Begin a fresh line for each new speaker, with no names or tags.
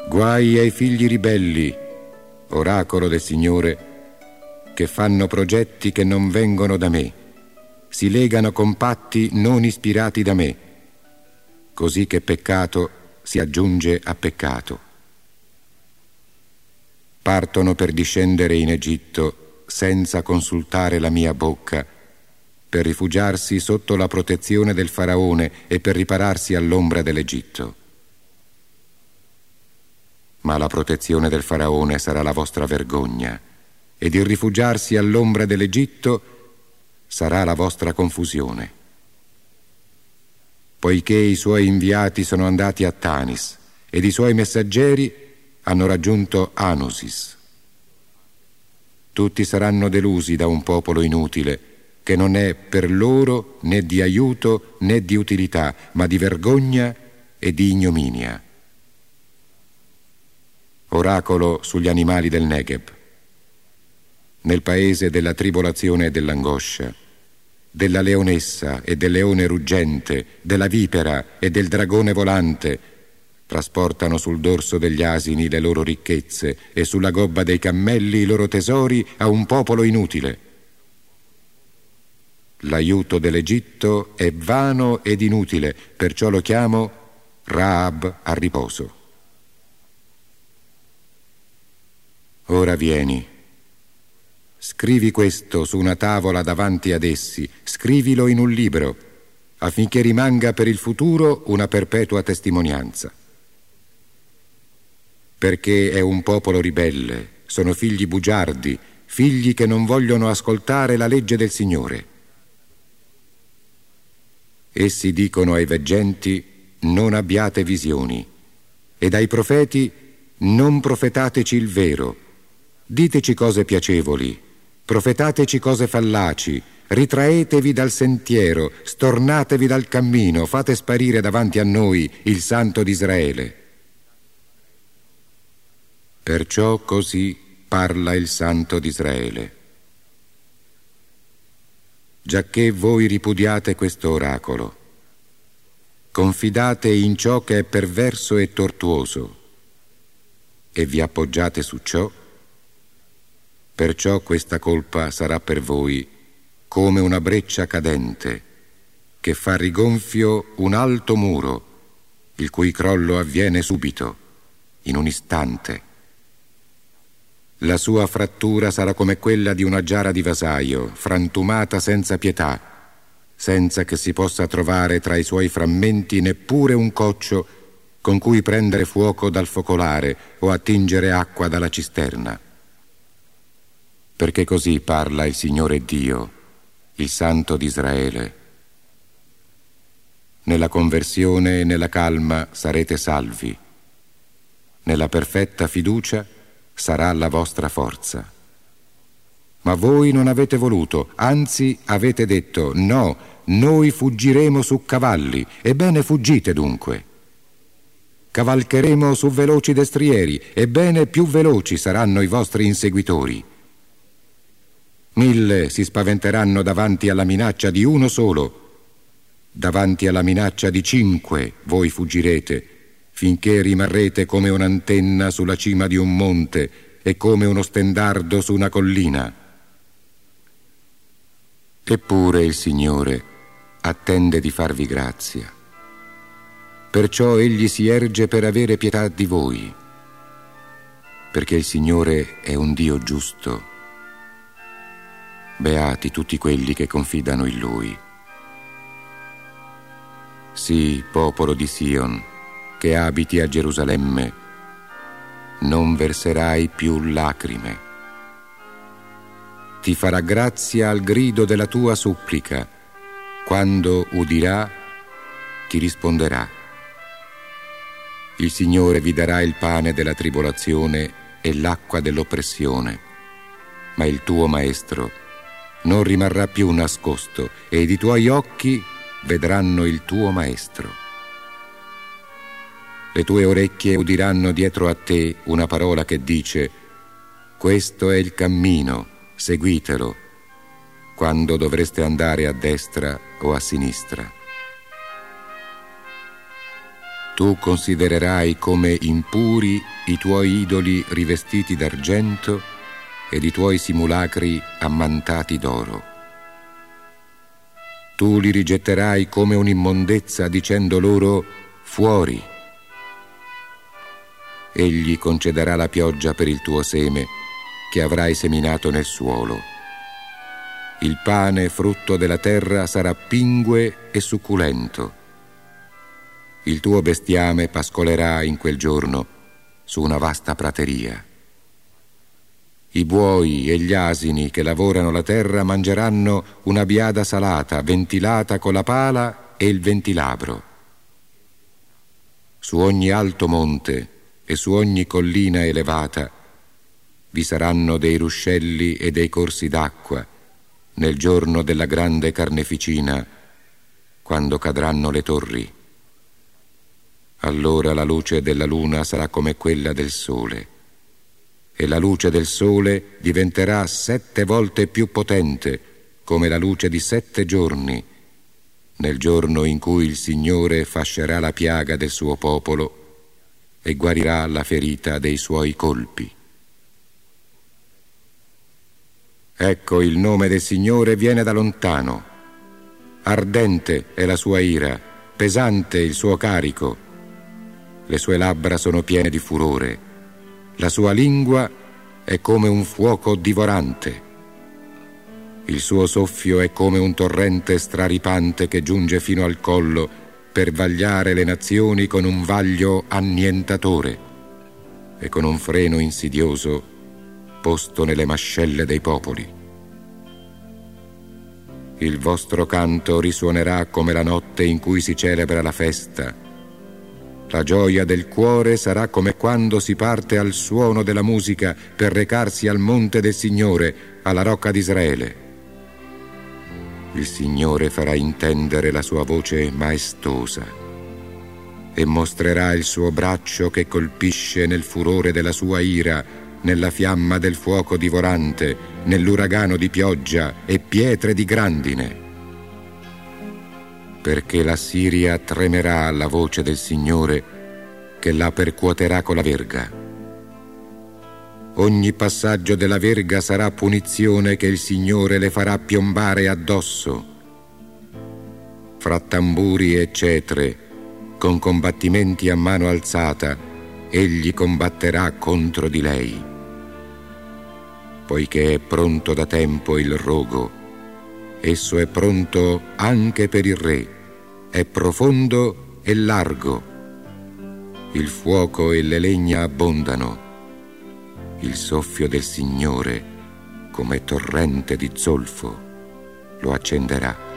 Guai ai figli ribelli, oracolo del Signore, che fanno progetti che non vengono da me, si legano con patti non ispirati da me, così che peccato si aggiunge a peccato. Partono per discendere in Egitto senza consultare la mia bocca, per rifugiarsi sotto la protezione del faraone e per ripararsi all'ombra dell'Egitto. Ma la protezione del faraone sarà la vostra vergogna, ed il rifugiarsi all'ombra dell'Egitto sarà la vostra confusione. Poiché i suoi inviati sono andati a Tanis ed i suoi messaggeri hanno raggiunto Anusis. Tutti saranno delusi da un popolo inutile, che non è per loro né di aiuto né di utilità, ma di vergogna e di ignominia. Oracolo sugli animali del Negev. Nel paese della tribolazione e dell'angoscia, della leonessa e del leone ruggente, della vipera e del dragone volante, trasportano sul dorso degli asini le loro ricchezze e sulla gobba dei cammelli i loro tesori a un popolo inutile. L'aiuto dell'Egitto è vano ed inutile, perciò lo chiamo Rahab a riposo. Ora vieni, scrivi questo su una tavola davanti ad essi, scrivilo in un libro, affinché rimanga per il futuro una perpetua testimonianza. Perché è un popolo ribelle, sono figli bugiardi, figli che non vogliono ascoltare la legge del Signore. Essi dicono ai veggenti: non abbiate visioni, ed ai profeti: non profetateci il vero. Diteci cose piacevoli, profetateci cose fallaci, ritraetevi dal sentiero, stornatevi dal cammino, fate sparire davanti a noi il Santo di Israele. Perciò così parla il Santo di Israele. Giacché voi ripudiate questo oracolo, confidate in ciò che è perverso e tortuoso, e vi appoggiate su ciò, perciò questa colpa sarà per voi come una breccia cadente che fa rigonfio un alto muro, il cui crollo avviene subito, in un istante. La sua frattura sarà come quella di una giara di vasaio, frantumata senza pietà, senza che si possa trovare tra i suoi frammenti neppure un coccio con cui prendere fuoco dal focolare o attingere acqua dalla cisterna. Perché così parla il Signore Dio, il Santo di Israele. Nella conversione e nella calma sarete salvi. Nella perfetta fiducia sarà la vostra forza. Ma voi non avete voluto, anzi avete detto: no, noi fuggiremo su cavalli. Ebbene, fuggite dunque. Cavalcheremo su veloci destrieri. Ebbene, più veloci saranno i vostri inseguitori. 1000 si spaventeranno davanti alla minaccia di uno solo. Davanti alla minaccia di 5 voi fuggirete, finché rimarrete come un'antenna sulla cima di un monte e come uno stendardo su una collina. Eppure il Signore attende di farvi grazia. Perciò Egli si erge per avere pietà di voi, perché il Signore è un Dio giusto. Beati tutti quelli che confidano in Lui. Sì, popolo di Sion, che abiti a Gerusalemme, non verserai più lacrime. Ti farà grazia al grido della tua supplica. Quando udirà, ti risponderà. Il Signore vi darà il pane della tribolazione e l'acqua dell'oppressione, ma il tuo Maestro non rimarrà più nascosto, ed i tuoi occhi vedranno il tuo Maestro. Le tue orecchie udiranno dietro a te una parola che dice: questo è il cammino, seguitelo, quando dovreste andare a destra o a sinistra. Tu considererai come impuri i tuoi idoli rivestiti d'argento ed i tuoi simulacri ammantati d'oro. Tu li rigetterai come un'immondezza dicendo loro fuori. Egli concederà la pioggia per il tuo seme che avrai seminato nel suolo. Il pane frutto della terra sarà pingue e succulento. Il tuo bestiame pascolerà in quel giorno su una vasta prateria. I buoi e gli asini che lavorano la terra mangeranno una biada salata, ventilata con la pala e il ventilabro. Su ogni alto monte e su ogni collina elevata vi saranno dei ruscelli e dei corsi d'acqua nel giorno della grande carneficina, quando cadranno le torri. Allora la luce della luna sarà come quella del sole, e la luce del sole diventerà 7 volte più potente, come la luce di 7 giorni, nel giorno in cui il Signore fascerà la piaga del suo popolo e guarirà la ferita dei suoi colpi. Ecco, il nome del Signore viene da lontano. Ardente è la sua ira, pesante il suo carico. Le sue labbra sono piene di furore. La sua lingua è come un fuoco divorante. Il suo soffio è come un torrente straripante che giunge fino al collo per vagliare le nazioni con un vaglio annientatore e con un freno insidioso posto nelle mascelle dei popoli. Il vostro canto risuonerà come la notte in cui si celebra la festa. La gioia del cuore sarà come quando si parte al suono della musica per recarsi al monte del Signore, alla rocca d'Israele. Il Signore farà intendere la sua voce maestosa e mostrerà il suo braccio che colpisce nel furore della sua ira, nella fiamma del fuoco divorante, nell'uragano di pioggia e pietre di grandine. Perché la Siria tremerà alla voce del Signore che la percuoterà con la verga. Ogni passaggio della verga sarà punizione che il Signore le farà piombare addosso. Fra tamburi e cetre, con combattimenti a mano alzata, egli combatterà contro di lei. Poiché è pronto da tempo il rogo, esso è pronto anche per il re, è profondo e largo. Il fuoco e le legna abbondano. Il soffio del Signore, come torrente di zolfo, lo accenderà.